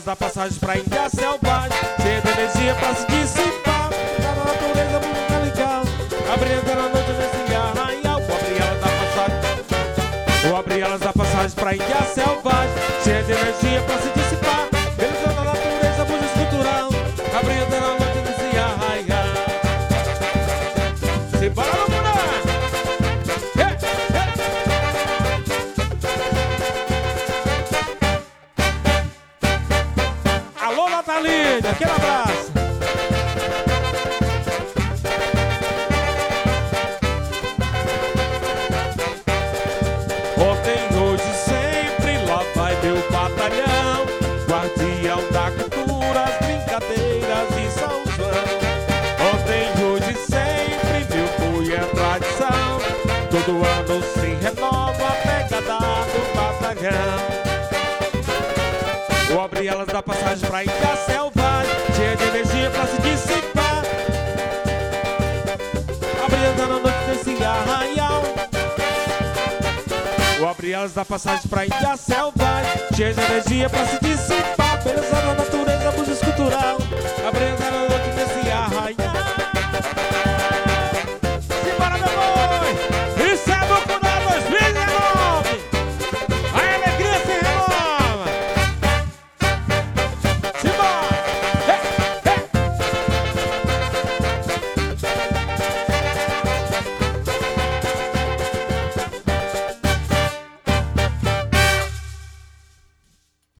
da passagem pra Índia selvagem, cheia de energia pra se dissipar. Na natureza musical, abrindo na noite nesse arraial. Vou abrir elas da passagem pra Índia selvagem, cheia de energia pra se dissipar. Beleza da natureza, música cultural, abrindo na noite nesse arraial. Se bora loucura! Alô, Natalina, aquele abraço. Ontem, hoje, sempre, lá vai meu batalhão, guardião da cultura, as brincadeiras e São João. Ontem, hoje, sempre, meu boi é tradição, todo ano se renova a pegada do batalhão. Vou abrir elas da passagem pra Índia selvagem, cheia de energia pra se dissipar. Abrindo na noite desse arraial. Vou abrir elas da passagem pra Índia selvagem, cheia de energia pra se dissipar. Beleza da natureza, música cultural,